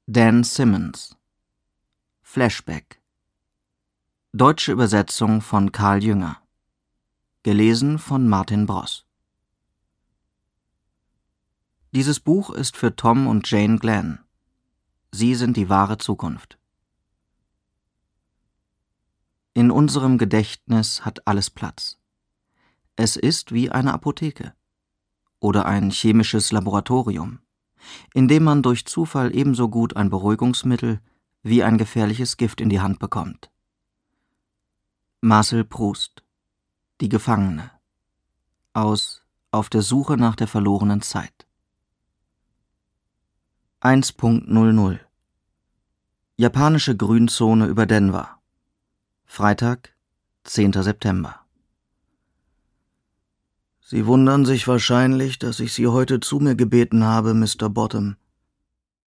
Dan Simmons. Flashback. Deutsche Übersetzung von Karl Jünger. Gelesen von Martin Bross. Dieses Buch ist für Tom und Jane Glenn. Sie sind die wahre Zukunft. In unserem Gedächtnis hat alles Platz. Es ist wie eine Apotheke oder ein chemisches Laboratorium, in dem man durch Zufall ebenso gut ein Beruhigungsmittel wie ein gefährliches Gift in die Hand bekommt. Marcel Proust. Die Gefangene. Aus Auf der Suche nach der verlorenen Zeit. 1.00 Japanische Grünzone über Denver. Freitag, 10. September. Sie wundern sich wahrscheinlich, dass ich Sie heute zu mir gebeten habe, Mr. Bottom.